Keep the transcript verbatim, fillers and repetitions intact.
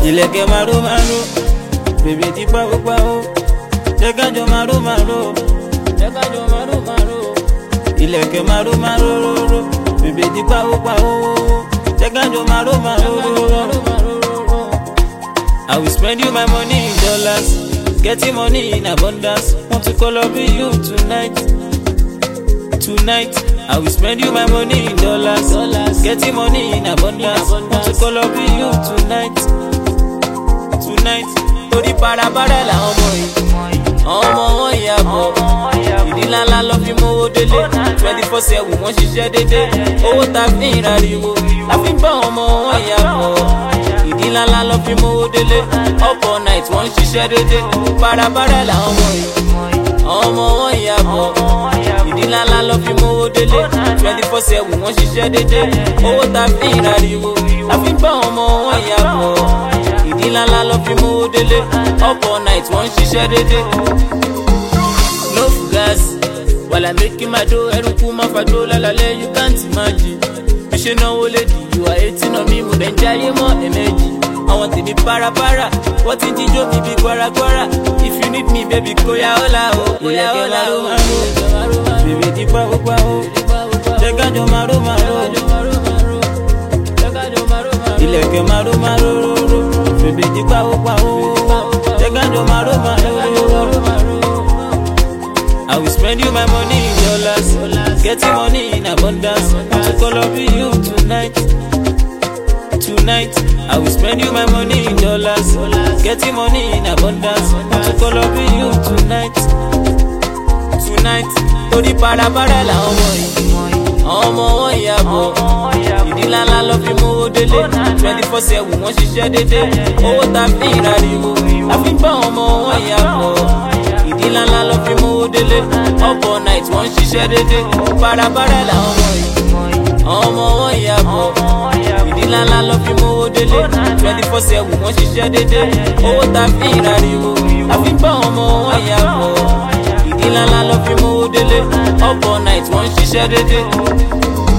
Ìlẹ̀kẹ̀ maro maro, bèbè di pawó pawó. Jẹ́ ká jọ maro maro, jẹ́ ká jọ maro maro. Ìlẹ̀kẹ̀ maro maro roro, bèbè di pawó pawó. Jẹ́ ká jọ maro maro. I will spend you my money in dollars, getting money in abundance. Want to call up with you tonight, tonight. I will spend you my money in dollars, dollars. Getting money in abundance. Want to call up with you tonight, tonight. Torí parapara la ọmọ yìí, ọmọ wọn yà bọ̀. Ìdí ńláńlá lọ fi mówó délé, twenty four seven wọ́n ṣiṣẹ́ dédé. Owó ta fi ń rariwo, la fi ń bá ọmọ wọn yà bọ̀. Ìdí ńláńlá lọ fi mówó délé, up all night wọ́n ṣiṣẹ́ dédé. Parapara la ọmọ yìí, ọmọ wọn yà bọ̀. Ìdí ńláńlá lọ fi mówó délé, twenty four seven wọ́n ṣiṣẹ́ dédé. Owó ta fi ń rariwo, la fi ń bá ọmọ wọn yà bọ̀. Ìdí ńláńlá lọ fi mówó délé, up all night wọ́n ṣiṣẹ́ dédé. No fugas, while I'm making my dough, ẹrùkú máa fa dough lálálẹ́, you can't imagine. Bí ṣe náwó lédi, you are hating on me, mo dẹ̀ ń jayé mọ́ ẹ̀mẹ́jì. Àwọn tèmi parapara, wọ́n ti jíjó mi bí gbọ́ragbọ́ra. If you need me, baby, kó yá ọ́lá o, kó yá ọ́lá o. Bèbè di pawó pawó, jẹ́ ká jọ maro maro. Ìlẹ̀kẹ̀ maro maro roro, bèbè di pawó pawó. Jẹ́ ká jọ maro maro. I will spend you my money in dollars, getting money in abundance. Want to call up with you tonight, tonight. I will spend you my money in dollars, getting money in abundance. Want to call up with you tonight, tonight. Torí parapara la ọmọ yìí, ọmọ wọn yà bọ̀. Ìdí ńláńlá lọ fi mówó délé, twenty four seven wọ́n ṣiṣẹ́ dédé. Owó ta fi ń rariwo, la fi ń bá ọmọ wọn yà bọ̀. Ìdí ńláńlá lọ fi mówó délé, up all night wọ́n ṣiṣẹ́ dédé. Parapara la ọmọ yìí, ọmọ wọn yà bọ̀. Ìdí ńláńlá lọ fi mówó délé, twenty four seven wọ́n ṣiṣẹ́ dédé. Owó ta fi ń rariwo, la fi ń bá ọmọ wọn yà bọ̀. Ìdí ńláńlá lọ fi mówó délé, up all night wọ́n ṣiṣẹ́ dédé.